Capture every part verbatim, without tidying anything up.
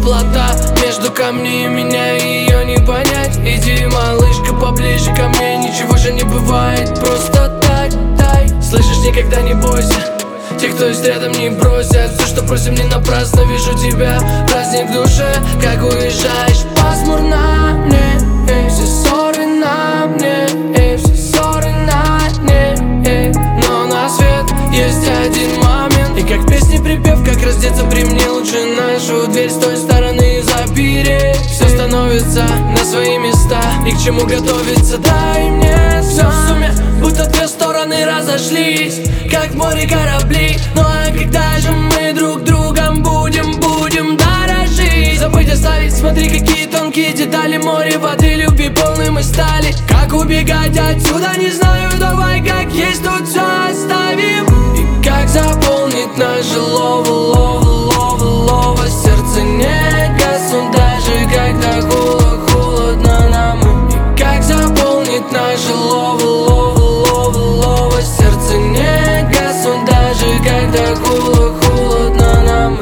теплота между камней, меня и ее не понять. Иди, малышка, поближе ко мне, ничего же не бывает просто так, дай. Слышишь, никогда не бойся, те, кто есть рядом, не бросят. Все, что просим, не напрасно. Вижу тебя, праздник в душе, как уезжаешь. Пасмурно мне, эй, все ссоры на мне, эй, все ссоры на дне, эй. Но на свет есть один момент, и как в песне припев, как раздеться при мне. Лучше нашу дверь с той стороны запереть. Все становится на свои места, и к чему готовиться. Дай мне все в сумме, будто две стороны разошлись, как в море корабли. Ну а когда же мы друг другом будем, будем дорожить? Забыть оставить, смотри, какие тонкие детали. Море воды, любви полны мы стали. Как убегать отсюда, не знаю, давай как есть тут все оставим. И как заполнить наше лово, лово, лово, лово. Сердце не гаснут даже когда холодно, холодно нам. И как заполнить наше лово, лово, лово, лово. Сердце не гаснут даже когда холодно, холодно нам.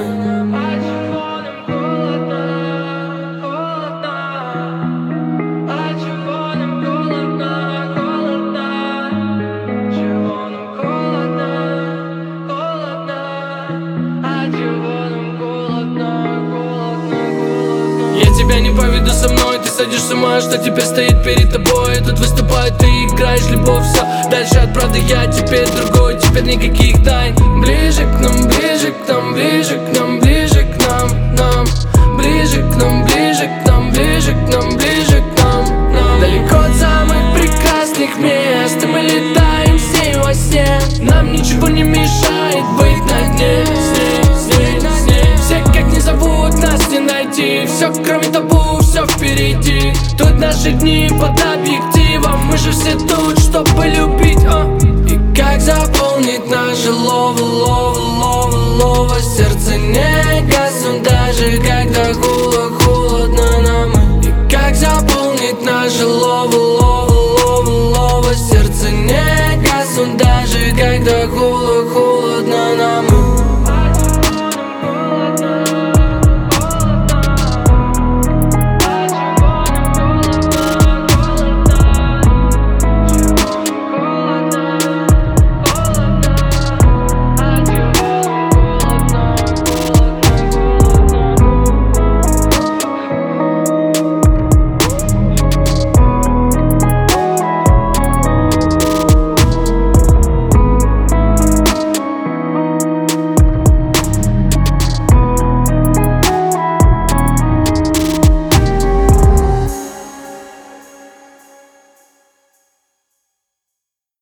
Я тебя не поведу со мной, ты сойдешь с ума, что теперь стоит перед тобой. Тут выступает, ты играешь любовь, все дальше от правды, я теперь другой. Теперь никаких тайн. Ближе к нам, ближе к нам, ближе к нам, ближе к нам, нам. Ближе к нам, ближе к нам, ближе к нам, ближе к нам, нам. Далеко от самых прекрасных мест, и мы летаем с ней во сне. Нам ничего не мешает быть на дне с ней, с ней, с ней. Все как не зовут, нас не найти. Все кроме табу, все впереди. Тут наши дни под объективом. Мы же все тут, чтобы любить, а? И как заполнить наше лово, лово, лово, лово. Сердце не гаснут даже когда холодно, холодно нам. И как заполнить наше лово,